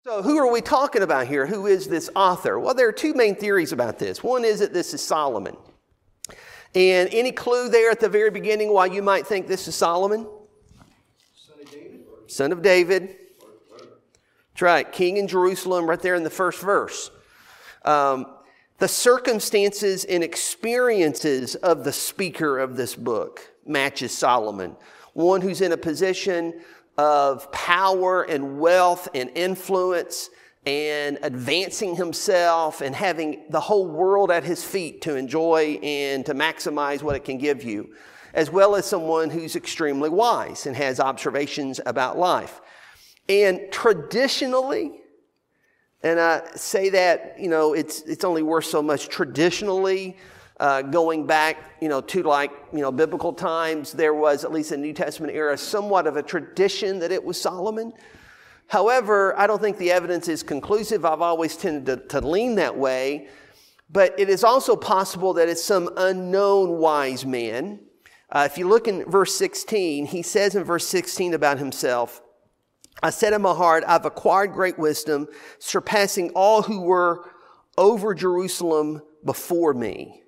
So who are we talking about here? Who is this author? Well, there are two main theories about this. One is that this is Solomon. And any clue there at the very beginning why you might think this is Solomon? Son of David? Son of David. That's right, king in Jerusalem, right there in the first verse. The circumstances and experiences of the speaker of this book matches Solomon. One who's in a position of power and wealth and influence and advancing himself and having the whole world at his feet to enjoy and to maximize what it can give you, as well as someone who's extremely wise and has observations about life. And traditionally, and I say that, it's only worth so much. Traditionally, going back, to biblical times, there was, at least in the New Testament era, somewhat of a tradition that it was Solomon. However, I don't think the evidence is conclusive. I've always tended to lean that way. But it is also possible that it's some unknown wise man. If you look in verse 16, he says in verse 16 about himself, I said in my heart, I've acquired great wisdom, surpassing all who were over Jerusalem before me.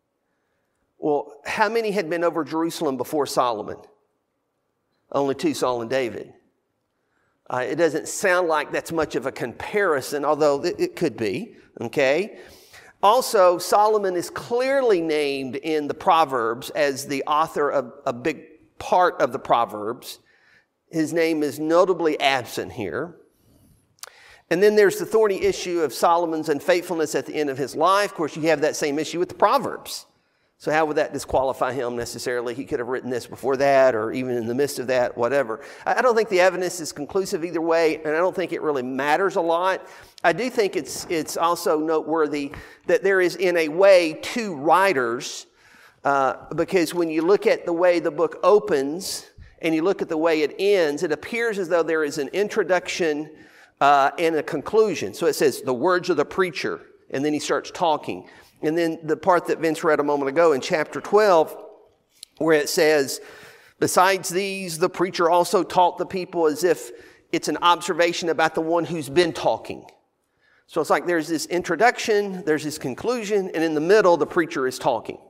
Well, how many had been over Jerusalem before Solomon? Only two, Saul and David. It doesn't sound like that's much of a comparison, although it could be, okay? Also, Solomon is clearly named in the Proverbs as the author of a big part of the Proverbs. His name is notably absent here. And then there's the thorny issue of Solomon's unfaithfulness at the end of his life. Of course, you have that same issue with the Proverbs. So how would that disqualify him necessarily? He could have written this before that or even in the midst of that, whatever. I don't think the evidence is conclusive either way, and I don't think it really matters a lot. I do think it's also noteworthy that there is, in a way, two writers, because when you look at the way the book opens and you look at the way it ends, it appears as though there is an introduction and a conclusion. So it says, the words of the preacher, and then he starts talking. And then the part that Vince read a moment ago in chapter 12, where it says, besides these, the preacher also taught the people, as if it's an observation about the one who's been talking. So it's like there's this introduction, there's this conclusion, and in the middle, the preacher is talking.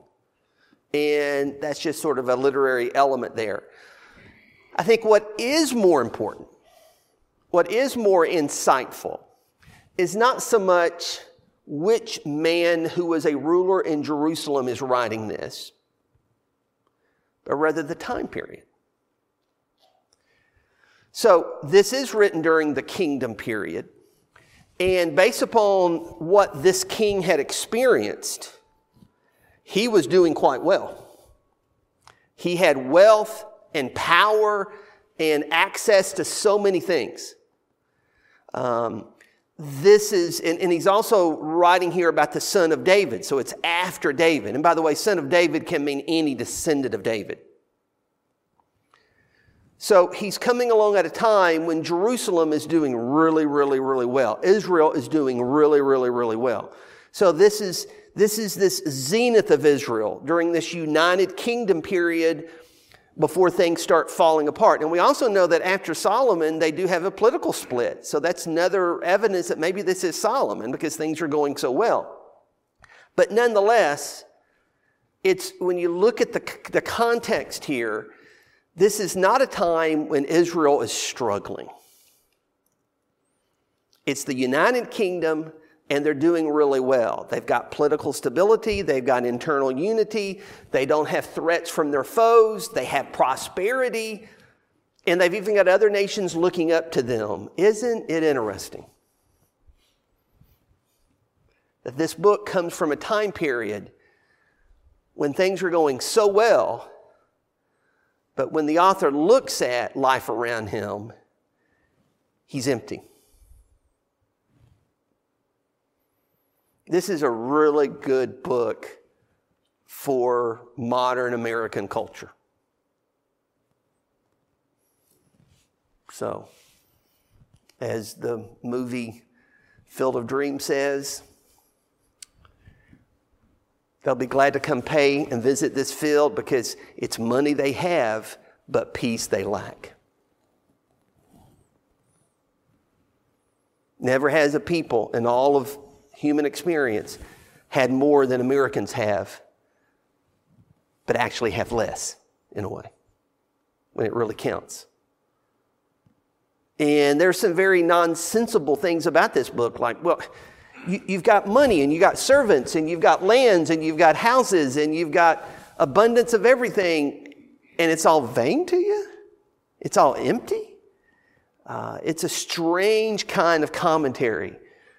And that's just sort of a literary element there. I think what is more important, what is more insightful, is not so much which man who was a ruler in Jerusalem is writing this, but rather the time period. So this is written during the kingdom period, and based upon what this king had experienced, he was doing quite well. He had wealth and power and access to so many things. This is, and he's also writing here about the son of David, so it's after David. And by the way, son of David can mean any descendant of David. So he's coming along at a time when Jerusalem is doing really, really, really well. Israel is doing really, really, really well. So this is this zenith of Israel during this United Kingdom period before things start falling apart. And we also know that after Solomon, they do have a political split. So that's another evidence that maybe this is Solomon because things are going so well. But nonetheless, it's when you look at the context here, this is not a time when Israel is struggling. It's the United Kingdom, and they're doing really well. They've got political stability. They've got internal unity. They don't have threats from their foes. They have prosperity. And they've even got other nations looking up to them. Isn't it interesting that this book comes from a time period when things are going so well, but when the author looks at life around him, he's empty. This is a really good book for modern American culture. So, as the movie Field of Dreams says, they'll be glad to come pay and visit this field because it's money they have, but peace they lack. Never has a people in all of human experience had more than Americans have, but actually have less in a way when it really counts. And there's some very nonsensical things about this book, like, well, you've got money and you've got servants and you've got lands and you've got houses and you've got abundance of everything, and it's all vain to you? It's all empty? It's a strange kind of commentary.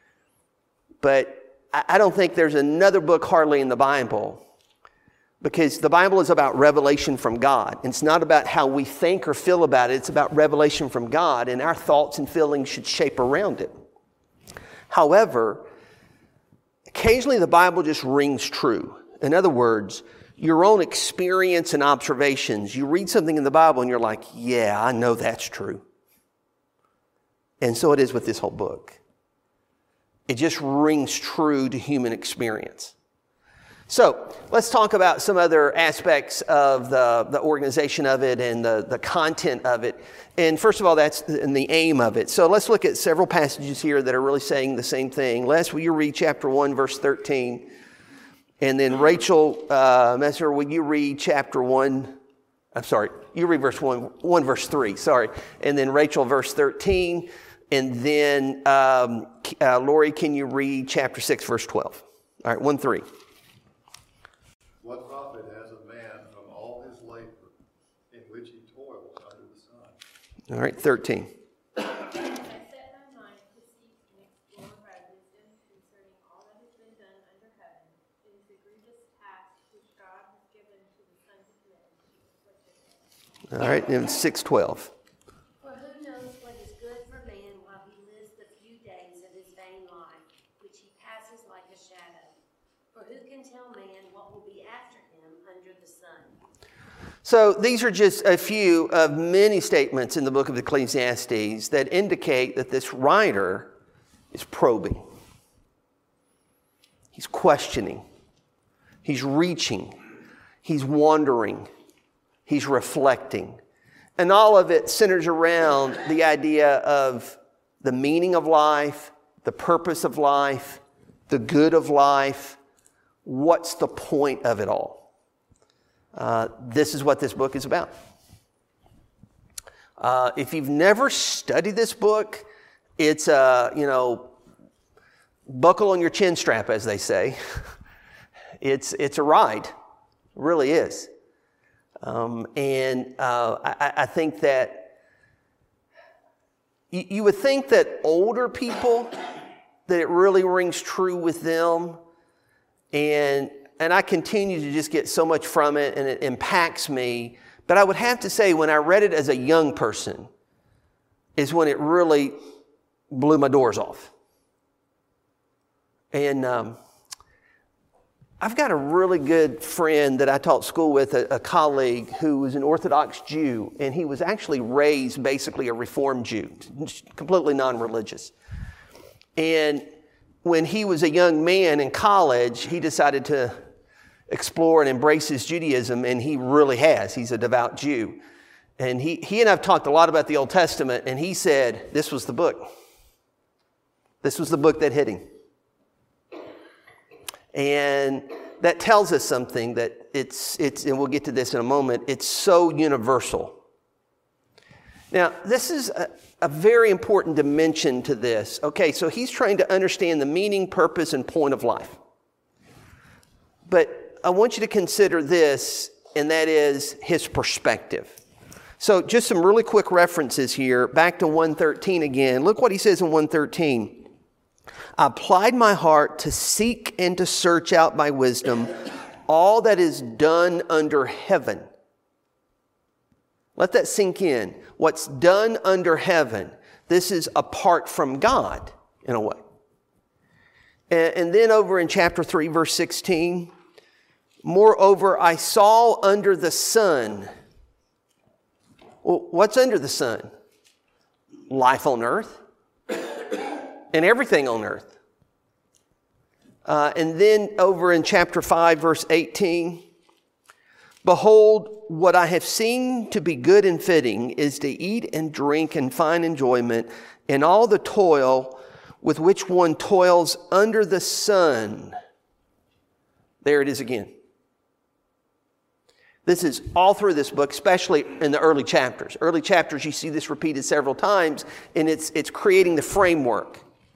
But I don't think there's another book hardly in the Bible, because the Bible is about revelation from God. It's not about how we think or feel about it. It's about revelation from God, and our thoughts and feelings should shape around it. However, occasionally the Bible just rings true. In other words, your own experience and observations. You read something in the Bible and you're like, yeah, I know that's true. And so it is with this whole book. It just rings true to human experience. So let's talk about some other aspects of the organization of it and the content of it. And first of all, that's the aim of it. So let's look at several passages here that are really saying the same thing. Les, will you read chapter 1, verse 13? And then Rachel Messer, will you read chapter 1? I'm sorry, you read verse 1 verse 3, sorry. And then Rachel, verse 13. And then Lori, can you read chapter 6, verse 12? All right, 1-3. What profit has a man from all his labor in which he toils under the sun? All right, 13. I set my mind to seek and explore by wisdom concerning all that has been done under heaven. It is a grievous task which God has given to the sons of men to afflict. All right, and 6:12. For who knows what is good for man while he lives the few days of his vain life, which he passes like a shadow? For who can tell man what will be after him under the sun? So these are just a few of many statements in the book of Ecclesiastes that indicate that this writer is probing. He's questioning. He's reaching. He's wondering. He's reflecting. And all of it centers around the idea of the meaning of life, the purpose of life, the good of life. What's the point of it all? This is what this book is about. If you've never studied this book, it's buckle on your chin strap, as they say. It's a ride. It really is. I think that you would think that older people, that it really rings true with them. And I continue to just get so much from it, and it impacts me. But I would have to say, when I read it as a young person, is when it really blew my doors off. And I've got a really good friend that I taught school with, a colleague who was an Orthodox Jew, and he was actually raised basically a Reformed Jew, completely non-religious. And when he was a young man in college, he decided to explore and embrace his Judaism, and he really has. He's a devout Jew. And he and I've talked a lot about the Old Testament, and he said this was the book. This was the book that hit him. And that tells us something, that it's and we'll get to this in a moment, it's so universal. Now, this is a very important dimension to this. Okay, so he's trying to understand the meaning, purpose, and point of life. But I want you to consider this, and that is his perspective. So just some really quick references here. Back to 1:13 again. Look what he says in 1:13. I applied my heart to seek and to search out by wisdom all that is done under heaven. Let that sink in. What's done under heaven. This is apart from God, in a way. And then over in chapter 3, verse 16, moreover, I saw under the sun. Well, what's under the sun? Life on earth and everything on earth. And then over in chapter 5, verse 18, behold, what I have seen to be good and fitting is to eat and drink and find enjoyment in all the toil with which one toils under the sun. There it is again. This is all through this book, especially in the early chapters. Early chapters, you see this repeated several times, and it's creating the framework.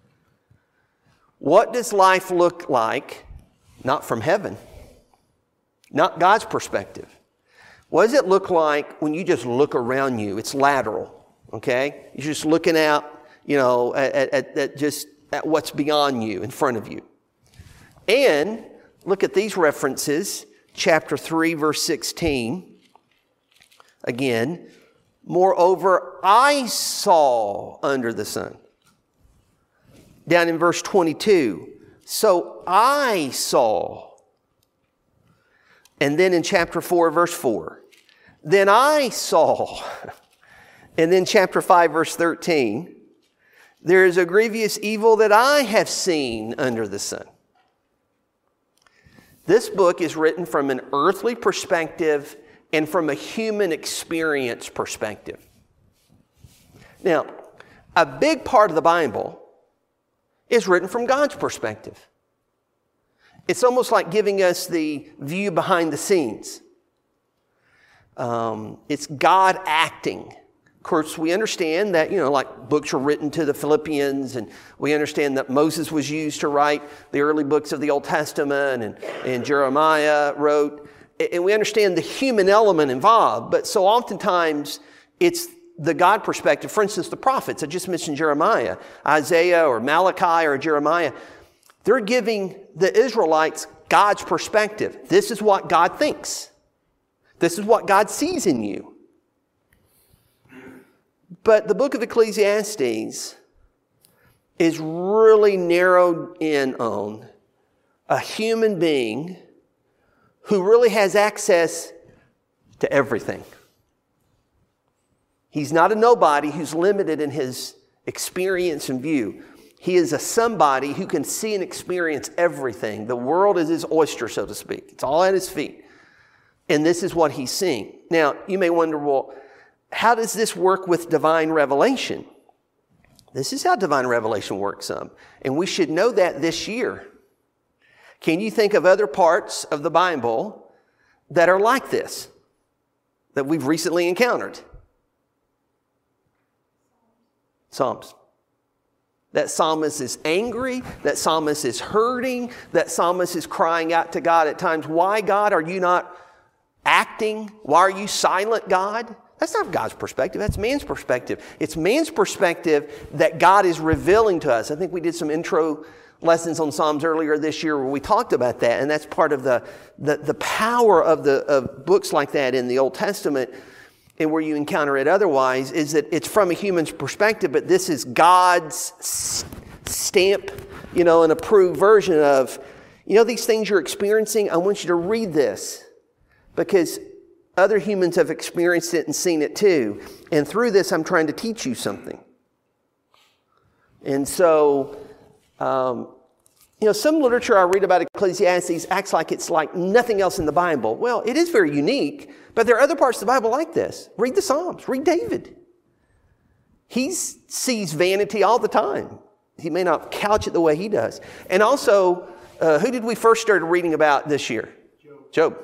What does life look like? Not from heaven. Not God's perspective. What does it look like when you just look around you? It's lateral, okay? You're just looking out, at what's beyond you, in front of you. And look at these references. Chapter 3, verse 16. Again, moreover, I saw under the sun. Down in verse 22, so I saw. And then in chapter 4, verse 4, then I saw. And then chapter 5, verse 13, there is a grievous evil that I have seen under the sun. This book is written from an earthly perspective and from a human experience perspective. Now, a big part of the Bible is written from God's perspective. It's almost like giving us the view behind the scenes. It's God acting. Of course, we understand that, like books were written to the Philippians, and we understand that Moses was used to write the early books of the Old Testament, and Jeremiah wrote. And we understand the human element involved, but so oftentimes it's the God perspective. For instance, the prophets, I just mentioned Jeremiah, Isaiah or Malachi or Jeremiah, they're giving the Israelites God's perspective. This is what God thinks. This is what God sees in you. But the book of Ecclesiastes is really narrowed in on a human being who really has access to everything. He's not a nobody who's limited in his experience and view. He is a somebody who can see and experience everything. The world is his oyster, so to speak. It's all at his feet. And this is what he's seeing. Now, you may wonder, well, how does this work with divine revelation? This is how divine revelation works. And we should know that this year. Can you think of other parts of the Bible that are like this, that we've recently encountered? Psalms. That psalmist is angry. That psalmist is hurting. That psalmist is crying out to God at times. Why, God, are you not acting? Why are you silent, God? That's not God's perspective. That's man's perspective. It's man's perspective that God is revealing to us. I think we did some intro lessons on Psalms earlier this year where we talked about that. And that's part of the power of books like that in the Old Testament, and where you encounter it otherwise, is that it's from a human's perspective, but this is God's stamp, an approved version of, these things you're experiencing. I want you to read this because other humans have experienced it and seen it too. And through this, I'm trying to teach you something. And so, some literature I read about Ecclesiastes acts like it's like nothing else in the Bible. Well, it is very unique, but there are other parts of the Bible like this. Read the Psalms. Read David. He sees vanity all the time. He may not couch it the way he does. And also, who did we first start reading about this year? Job.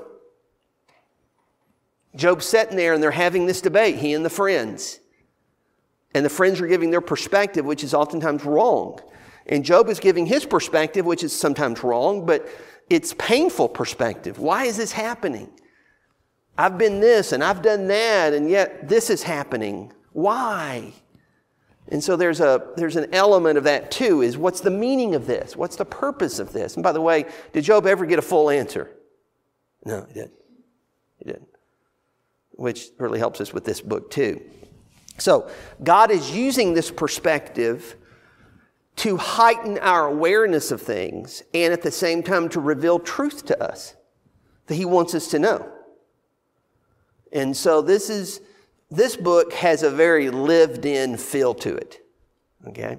Job's sitting there and they're having this debate, he and the friends. And the friends are giving their perspective, which is oftentimes wrong. And Job is giving his perspective, which is sometimes wrong, but it's painful perspective. Why is this happening? I've been this and I've done that, and yet this is happening. Why? And so there's an element of that too, is what's the meaning of this? What's the purpose of this? And by the way, did Job ever get a full answer? No, he didn't. He didn't. Which really helps us with this book too. So God is using this perspective to heighten our awareness of things and at the same time to reveal truth to us that he wants us to know. And so this book has a very lived-in feel to it. Okay?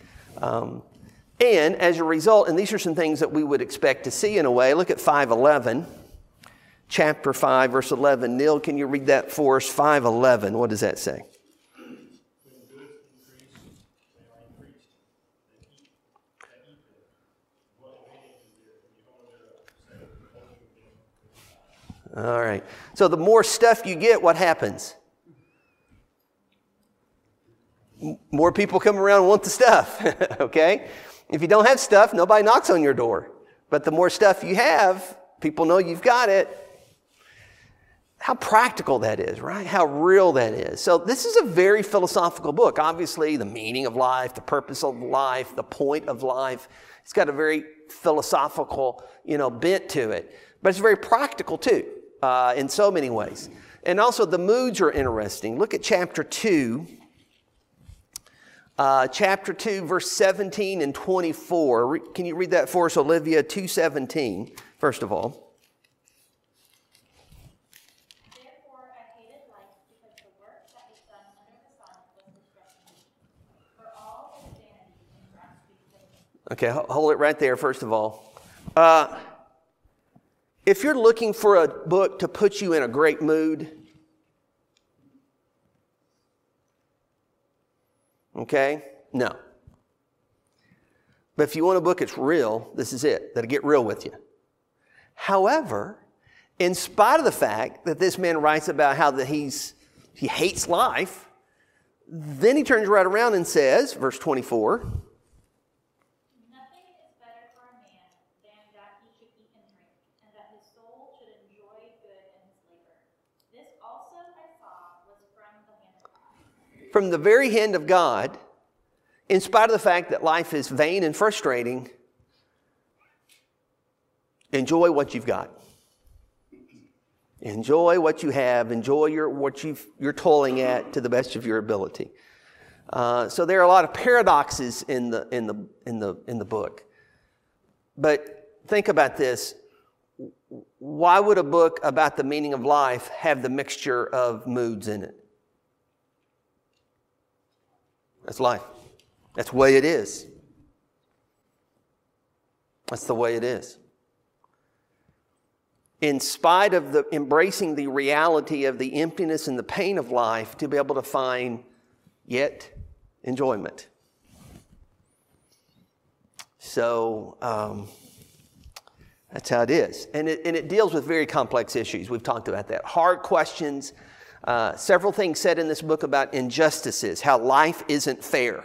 And as a result, and these are some things that we would expect to see in a way, look at 5:11. Chapter 5, verse 11. Neil, can you read that for us? 5:11. What does that say? When goods increase, they are increased. They keep All right. So the more stuff you get, what happens? More people come around and want the stuff, okay? If you don't have stuff, nobody knocks on your door. But the more stuff you have, people know you've got it. How practical that is, right? How real that is. So this is a very philosophical book. Obviously, the meaning of life, the purpose of life, the point of life. It's got a very philosophical, bent to it. But it's very practical too, in so many ways. And also the moods are interesting. Look at chapter 2. Chapter 2, verse 17 and 24. Can you read that for us, Olivia? 2:17, first of all. Therefore I hated life, because the work that was done under the sun was destruction. For all is vanity and grasping things. Okay, hold it right there, first of all. If you're looking for a book to put you in a great mood, okay? No. But if you want a book that's real, this is it. That'll get real with you. However, in spite of the fact that this man writes about how that he hates life, then he turns right around and says, verse 24, Nothing is better for a man than that he should eat and drink, and that his soul should enjoy good in his labor. This also I saw was from the hand of God. from the very hand of God, in spite of the fact that life is vain and frustrating, enjoy what you've got. Enjoy what you have. Enjoy what you're toiling at to the best of your ability. So there are a lot of paradoxes in the book. But think about this. Why would a book about the meaning of life have the mixture of moods in it? That's life. That's the way it is. That's the way it is. In spite of embracing the reality of the emptiness and the pain of life, to be able to find yet enjoyment. So that's how it is. And it deals with very complex issues. We've talked about that. Hard questions. Several things said in this book about injustices, how life isn't fair.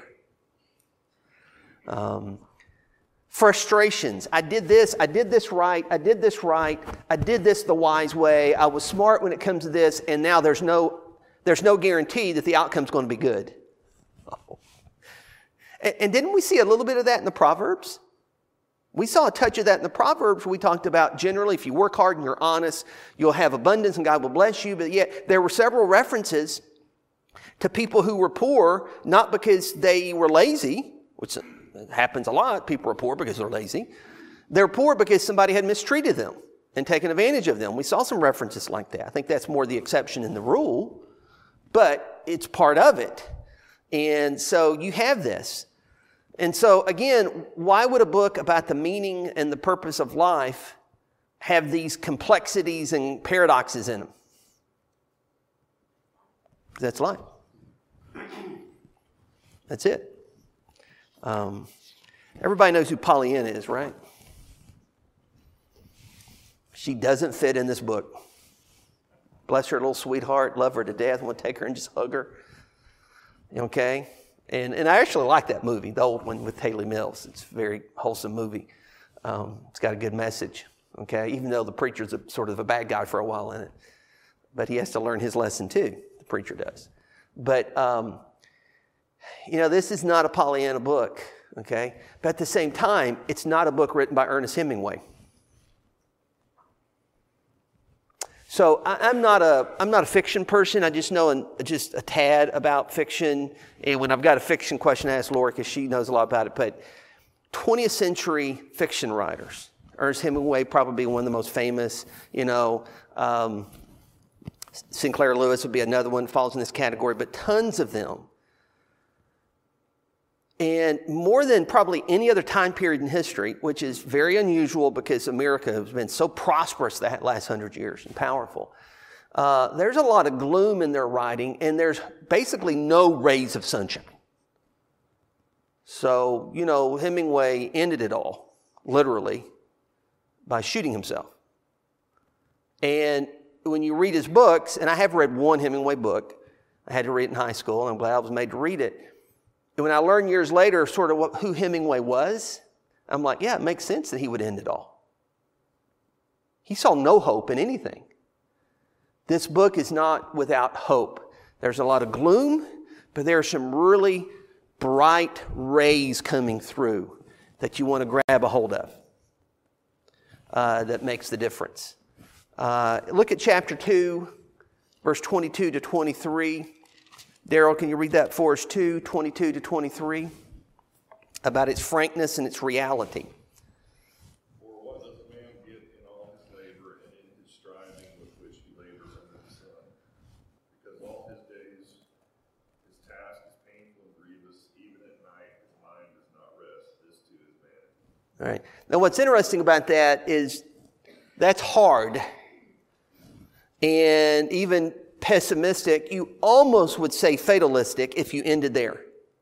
Frustrations. I did this right, I did this the wise way, I was smart when it comes to this, and now there's no guarantee that the outcome's going to be good. Oh. And didn't we see a little bit of that in the Proverbs? We saw a touch of that in the Proverbs. We talked about generally if you work hard and you're honest, you'll have abundance and God will bless you. But yet there were several references to people who were poor, not because they were lazy, which happens a lot. People are poor because they're lazy. They're poor because somebody had mistreated them and taken advantage of them. We saw some references like that. I think that's more the exception than the rule, but it's part of it. And so you have this. And so again, why would a book about the meaning and the purpose of life have these complexities and paradoxes in them? That's life. That's it. Everybody knows who Pollyanna is, right? She doesn't fit in this book. Bless her little sweetheart, love her to death, want to take her and just hug her. Okay? And I actually like that movie, the old one with Haley Mills. It's a very wholesome movie. It's got a good message. Okay? Even though the preacher's sort of a bad guy for a while in it. But he has to learn his lesson too. The preacher does. But, this is not a Pollyanna book. Okay? But at the same time, it's not a book written by Ernest Hemingway. So I'm not a fiction person. I just know just a tad about fiction. And when I've got a fiction question, I ask Laura because she knows a lot about it. But 20th century fiction writers. Ernest Hemingway, probably one of the most famous. Sinclair Lewis would be another one that falls in this category. But tons of them. And more than probably any other time period in history, which is very unusual because America has been so prosperous that last 100 years and powerful, there's a lot of gloom in their writing, and there's basically no rays of sunshine. So, Hemingway ended it all, literally, by shooting himself. And when you read his books, and I have read one Hemingway book, I had to read it in high school, and I'm glad I was made to read it. And when I learned years later sort of who Hemingway was, I'm like, yeah, it makes sense that he would end it all. He saw no hope in anything. This book is not without hope. There's a lot of gloom, but there are some really bright rays coming through that you want to grab a hold of that makes the difference. Look at chapter 2, verse 22 to 23. Daryl, can you read that for us, 2:22 to 23, about its frankness and its reality? For what does man get in all his labor and in his striving with which he labors under the sun? Because all his days, his task is painful and grievous. Even at night, his mind does not rest. This too is vanity. All right. Now, what's interesting about that is that's hard. And even pessimistic, you almost would say fatalistic if you ended there.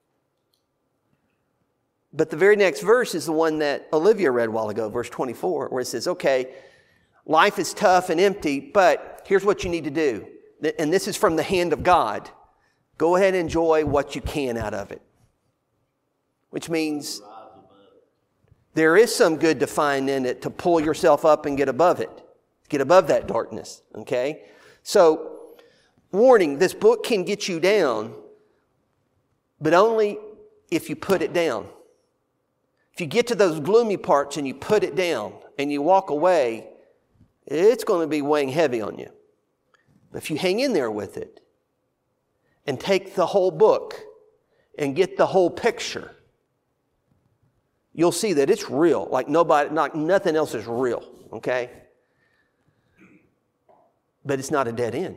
But the very next verse is the one that Olivia read a while ago, verse 24, where it says, okay, life is tough and empty, but here's what you need to do. And this is from the hand of God. Go ahead and enjoy what you can out of it. Which means there is some good to find in it to pull yourself up and get above it. Get above that darkness, okay? So, warning, this book can get you down, but only if you put it down. If you get to those gloomy parts and you put it down and you walk away, it's going to be weighing heavy on you. But if you hang in there with it and take the whole book and get the whole picture, you'll see that it's real, like nothing else is real, okay? But it's not a dead end.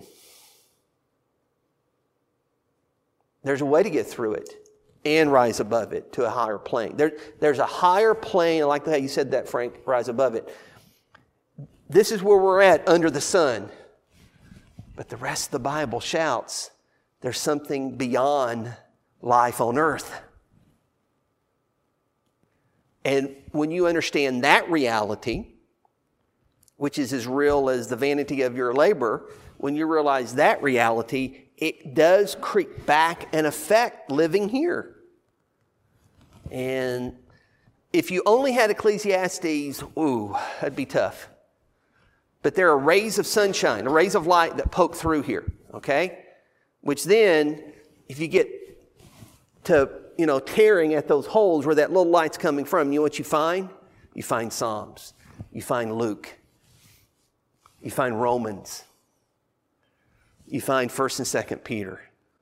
There's a way to get through it and rise above it to a higher plane. There's a higher plane, I like how you said that, Frank, rise above it. This is where we're at under the sun. But the rest of the Bible shouts, there's something beyond life on earth. And when you understand that reality, which is as real as the vanity of your labor, when you realize that reality, it does creep back and affect living here. And if you only had Ecclesiastes, that'd be tough. But there are rays of sunshine, rays of light that poke through here, okay? Which then, if you get to, tearing at those holes where that little light's coming from, you know what you find? You find Psalms. You find Luke. You find Romans. You find 1st and 2nd Peter.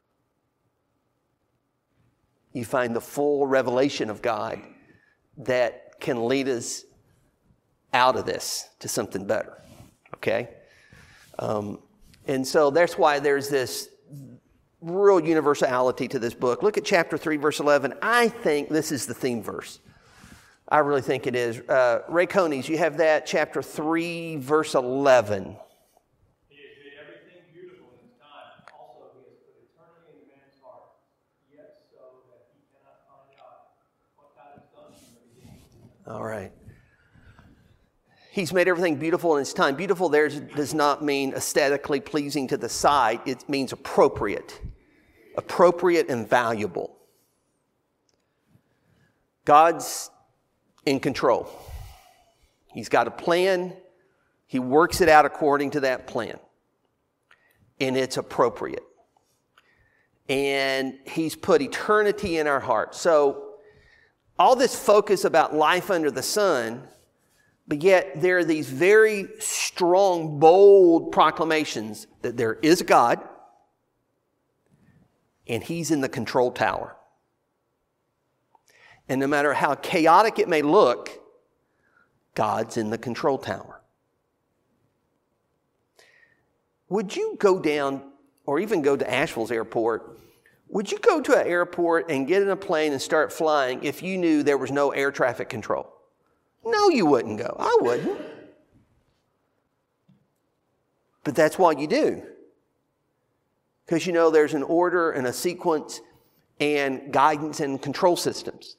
You find the full revelation of God that can lead us out of this to something better. Okay? And so that's why there's this real universality to this book. Look at chapter 3, verse 11. I think this is the theme verse. I really think it is. Ray Conies, you have that, chapter 3, verse 11. He has made everything beautiful in his time. Also, he has put eternity in man's heart, yet so that he cannot find out what God has done from the beginning. All right. He's made everything beautiful in his time. Beautiful there does not mean aesthetically pleasing to the sight. It means appropriate. Appropriate and valuable. God's in control. He's got a plan. He works it out according to that plan. And it's appropriate. And he's put eternity in our hearts. So all this focus about life under the sun, but yet there are these very strong, bold proclamations that there is a God and he's in the control tower. And no matter how chaotic it may look, God's in the control tower. Would you go down, or even go to Asheville's airport, would you go to an airport and get in a plane and start flying if you knew there was no air traffic control? No, you wouldn't go. I wouldn't. But that's what you do. Because you know there's an order and a sequence and guidance and control systems.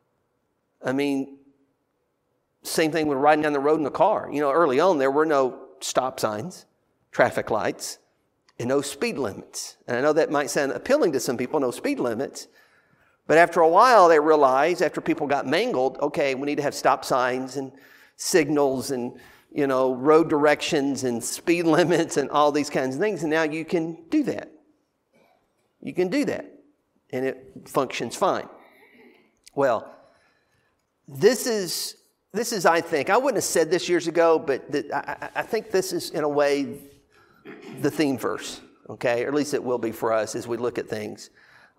I mean, same thing with riding down the road in a car. Early on there were no stop signs, traffic lights, and no speed limits. And I know that might sound appealing to some people, no speed limits. But after a while, they realized, after people got mangled, okay, we need to have stop signs and signals and, road directions and speed limits and all these kinds of things. And now you can do that. You can do that. And it functions fine. Well, this is, I think, I wouldn't have said this years ago, but I think this is, in a way, the theme verse, okay? Or at least it will be for us as we look at things.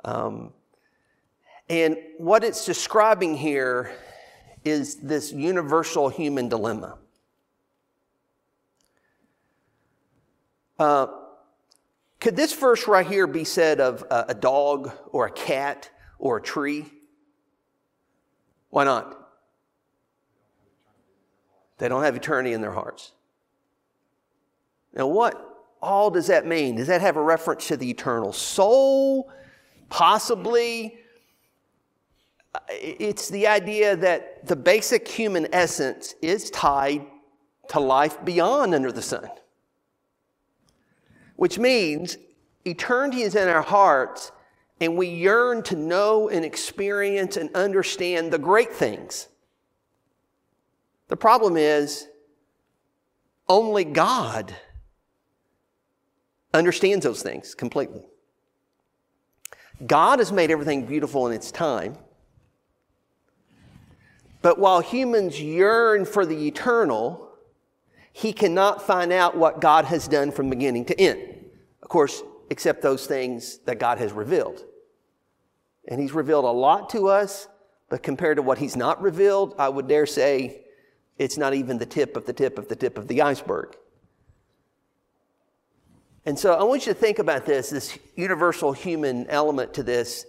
And what it's describing here is this universal human dilemma. Could this verse right here be said of a dog or a cat or a tree? Why not? They don't have eternity in their hearts. Now, what all does that mean? Does that have a reference to the eternal soul? Possibly. It's the idea that the basic human essence is tied to life beyond under the sun. Which means eternity is in our hearts, and we yearn to know and experience and understand the great things. The problem is, only God understands those things completely. God has made everything beautiful in its time. But while humans yearn for the eternal, he cannot find out what God has done from beginning to end. Of course, except those things that God has revealed. And he's revealed a lot to us, but compared to what he's not revealed, I would dare say it's not even the tip of the tip of the tip of the iceberg. And so I want you to think about this universal human element to this.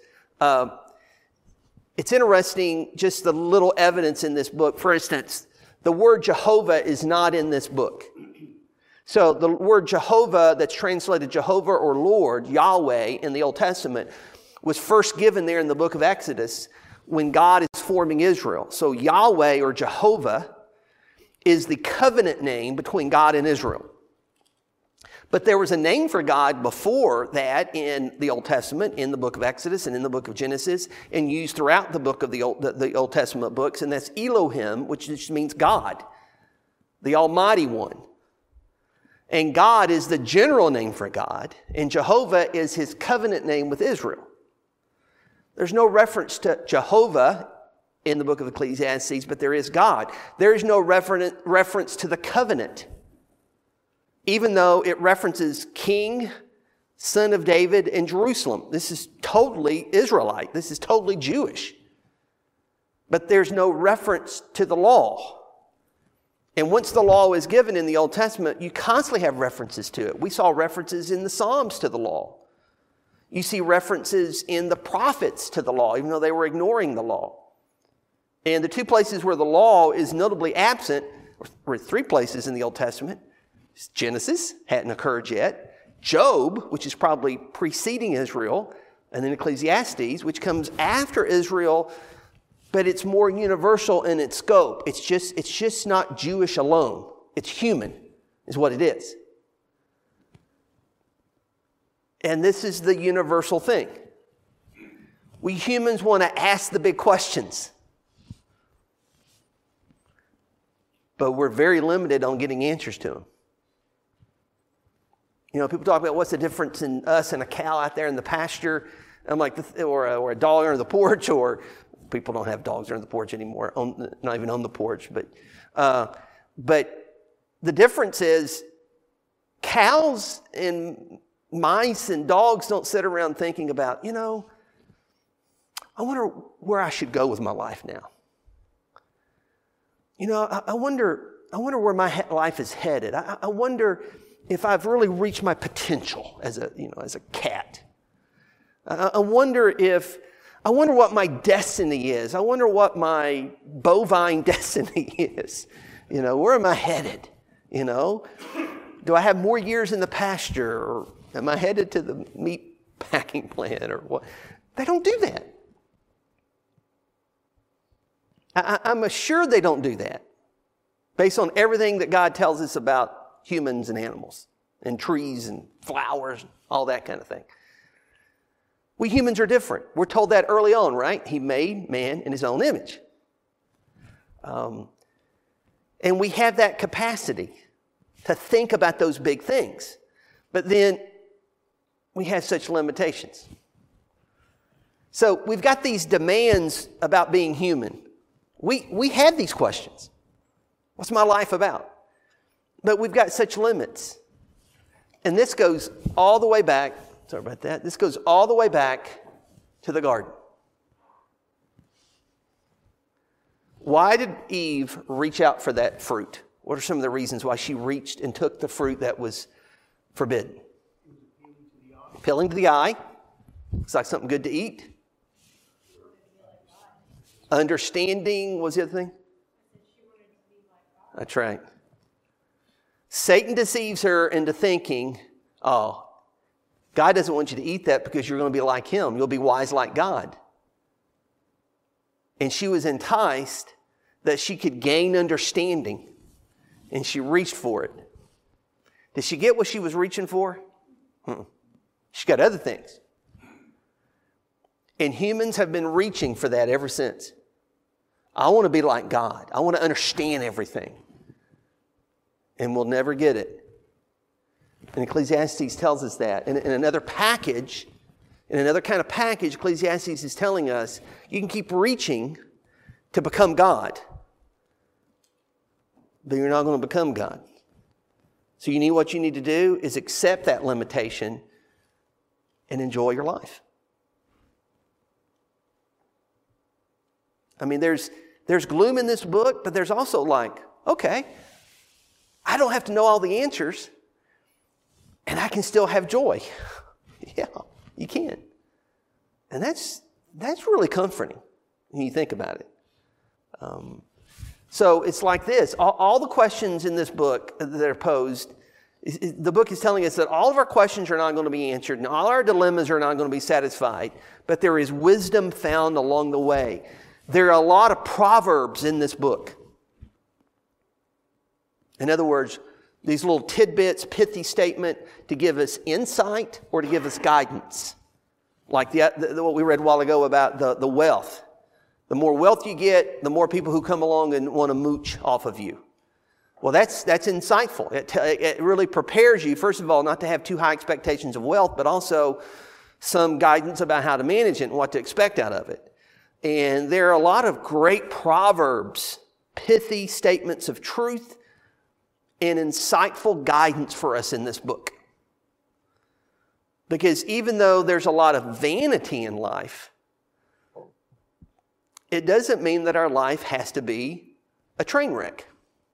It's interesting, just the little evidence in this book. For instance, the word Jehovah is not in this book. So the word Jehovah, that's translated Jehovah or Lord, Yahweh in the Old Testament, was first given there in the book of Exodus when God is forming Israel. So Yahweh or Jehovah is the covenant name between God and Israel. But there was a name for God before that in the Old Testament, in the book of Exodus and in the book of Genesis, and used throughout the book of the Old Testament books, and that's Elohim, which just means God, the Almighty One. And God is the general name for God, and Jehovah is his covenant name with Israel. There's no reference to Jehovah in the book of Ecclesiastes, but there is God. There is no reference to the covenant, even though it references King, Son of David, and Jerusalem. This is totally Israelite. This is totally Jewish. But there's no reference to the law. And once the law is given in the Old Testament, you constantly have references to it. We saw references in the Psalms to the law. You see references in the prophets to the law, even though they were ignoring the law. And the two places where the law is notably absent, or three places in the Old Testament, Genesis, hadn't occurred yet. Job, which is probably preceding Israel, and then Ecclesiastes, which comes after Israel, but it's more universal in its scope. It's just not Jewish alone. It's human, is what it is. And this is the universal thing. We humans want to ask the big questions, but we're very limited on getting answers to them. People talk about what's the difference in us and a cow out there in the pasture. I'm like, or a dog under the porch, or people don't have dogs under the porch anymore, not even on the porch. But the difference is cows and mice and dogs don't sit around thinking about, I wonder where I should go with my life now. I wonder where my life is headed. I wonder if I've really reached my potential as a cat. I wonder what my destiny is. I wonder what my bovine destiny is. Where am I headed? Do I have more years in the pasture, or am I headed to the meat packing plant, or what? They don't do that. I'm assured they don't do that, based on everything that God tells us about humans and animals and trees and flowers, all that kind of thing. We humans are different. We're told that early on, right? He made man in his own image. And we have that capacity to think about those big things. But then we have such limitations. So we've got these demands about being human. We have these questions. What's my life about? But we've got such limits. And this goes all the way back, sorry about that, this goes all the way back to the garden. Why did Eve reach out for that fruit? What are some of the reasons why she reached and took the fruit that was forbidden? Appealing to the eye. Looks like something good to eat. Understanding, what was the other thing? That's right. Satan deceives her into thinking, oh, God doesn't want you to eat that because you're going to be like him. You'll be wise like God. And she was enticed that she could gain understanding. And she reached for it. Did she get what she was reaching for? She got other things. And humans have been reaching for that ever since. I want to be like God. I want to understand everything. And we'll never get it. And Ecclesiastes tells us that. In another package, in another kind of package, Ecclesiastes is telling us you can keep reaching to become God, but you're not going to become God. So what you need to do is accept that limitation and enjoy your life. I mean, there's gloom in this book, but there's also like, okay, I don't have to know all the answers, and I can still have joy. Yeah, you can. And that's really comforting when you think about it. So it's like this. All the questions in this book that are posed, the book is telling us that all of our questions are not going to be answered, and all our dilemmas are not going to be satisfied, but there is wisdom found along the way. There are a lot of proverbs in this book. In other words, these little tidbits, pithy statement to give us insight or to give us guidance. Like what we read a while ago about the wealth. The more wealth you get, the more people who come along and want to mooch off of you. Well, that's insightful. It really prepares you, first of all, not to have too high expectations of wealth, but also some guidance about how to manage it and what to expect out of it. And there are a lot of great proverbs, pithy statements of truth, and insightful guidance for us in this book. Because even though there's a lot of vanity in life, it doesn't mean that our life has to be a train wreck.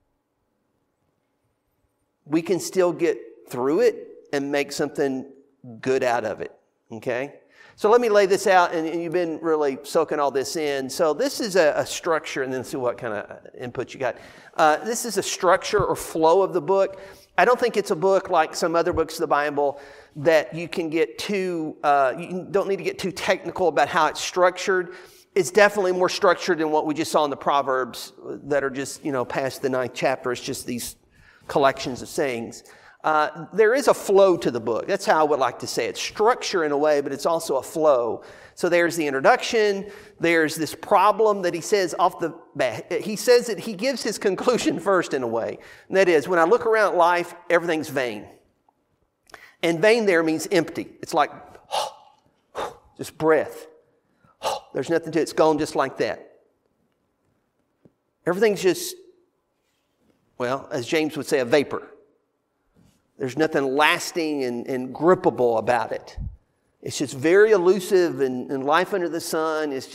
We can still get through it and make something good out of it, okay? So let me lay this out, and you've been really soaking all this in. So this is a structure, and then see what kind of input you got. This is a structure or flow of the book. I don't think it's a book like some other books of the Bible that you can get too, you don't need to get too technical about how it's structured. It's definitely more structured than what we just saw in the Proverbs that are just, past the 9th chapter. It's just these collections of sayings. There is a flow to the book. That's how I would like to say it. Structure in a way, but it's also a flow. So there's the introduction. There's this problem that he says off the bat. He says that he gives his conclusion first in a way. And that is, when I look around at life, everything's vain. And vain there means empty. It's like, just breath. There's nothing to it. It's gone just like that. Everything's just, well, as James would say, a vapor. There's nothing lasting and grippable about it. It's just very elusive, and life under the sun is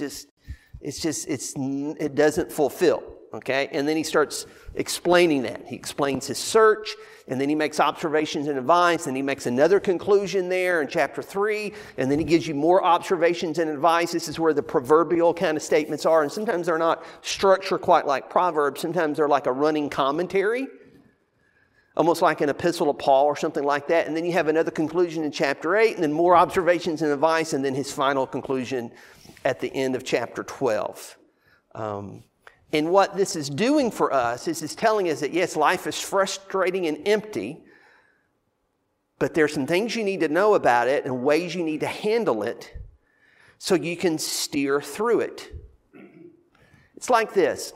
it doesn't fulfill. Okay? And then he starts explaining that. He explains his search, and then he makes observations and advice, and he makes another conclusion there in chapter 3, and then he gives you more observations and advice. This is where the proverbial kind of statements are, and sometimes they're not structured quite like Proverbs. Sometimes they're like a running commentary, almost like an epistle of Paul or something like that. And then you have another conclusion in chapter 8, and then more observations and advice, and then his final conclusion at the end of chapter 12. And what this is doing for us is it's telling us that, yes, life is frustrating and empty, but there's some things you need to know about it and ways you need to handle it so you can steer through it. It's like this.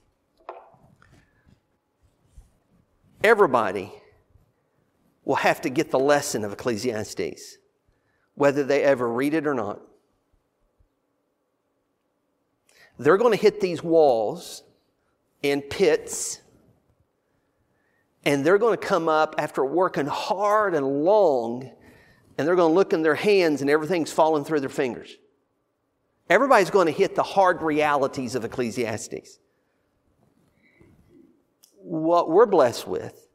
Everybody will have to get the lesson of Ecclesiastes, whether they ever read it or not. They're going to hit these walls and pits, and they're going to come up after working hard and long, and they're going to look in their hands and everything's falling through their fingers. Everybody's going to hit the hard realities of Ecclesiastes. What we're blessed with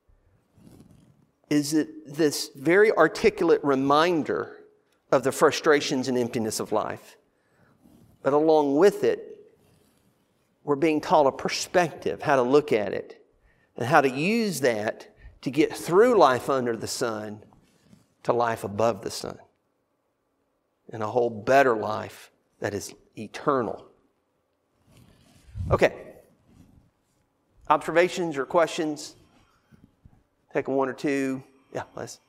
is this very articulate reminder of the frustrations and emptiness of life. But along with it, we're being taught a perspective, how to look at it, and how to use that to get through life under the sun to life above the sun, and a whole better life that is eternal. Okay. Observations or questions? Take one or two. Yeah, Les.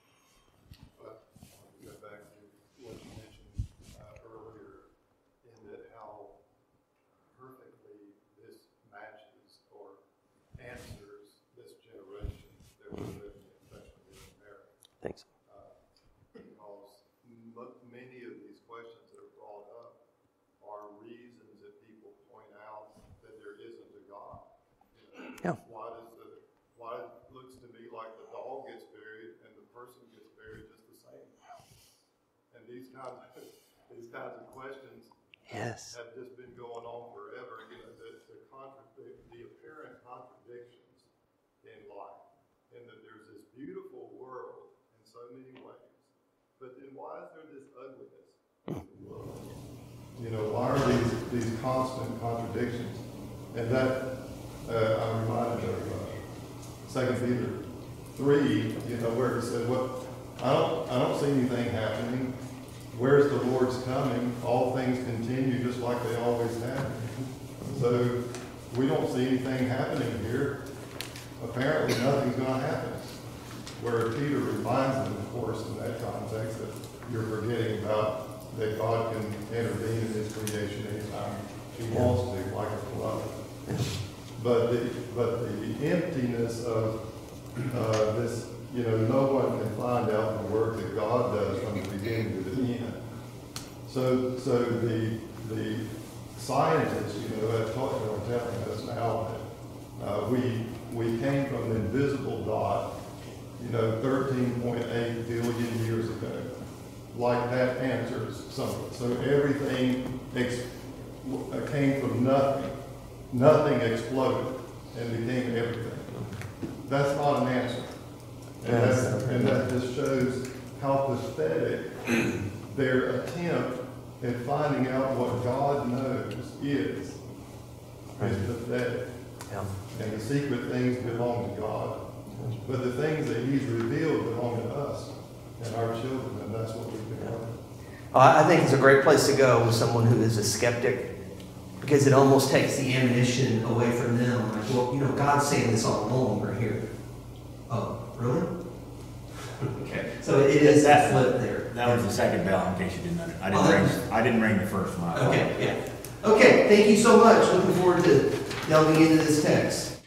Go back to what you mentioned earlier, in that how perfectly this matches or answers this generation that we're living in, especially in America. Thanks. Because many of these questions that are brought up are reasons that people point out that there isn't a God. Yeah. Why it looks to me like the dog gets buried and the person gets buried just the same. And these kinds of questions Yes. have just been going on forever. You know, the apparent contradictions in life, and that there's this beautiful world in so many ways, but then why is there this ugliness in the world? You know, why are these constant contradictions? And that I'm reminded of 2 Peter 3, you know, where it said, "What I don't see anything happening. Where's the Lord's coming? All things continue just like they always have." So we don't see anything happening here. Apparently, nothing's going to happen. Where Peter reminds them, of course, in that context, that you're forgetting about that God can intervene in His creation anytime He wants to, like a flood. But the emptiness of this, you know, no one can find out the work that God does from the beginning to the end. So the scientists, you know, are telling us now that we came from an invisible dot, you know, 13.8 billion years ago. Like that answers something. So everything came from nothing. Nothing exploded and became everything. That's not an answer. And that just shows how pathetic their attempt at finding out what God knows is pathetic. Yeah. And the secret things belong to God. But the things that He's revealed belong to us and our children, and that's what we've been learning. I think it's a great place to go with someone who is a skeptic, because it almost takes the ammunition away from them. Like, well, you know, God's saying this all along. We're here. Oh, really? Okay. So it is that flip there. That was the second bell, in case you didn't know. I didn't ring the first one. Okay, yeah. Okay, thank you so much. Looking forward to delving into this text.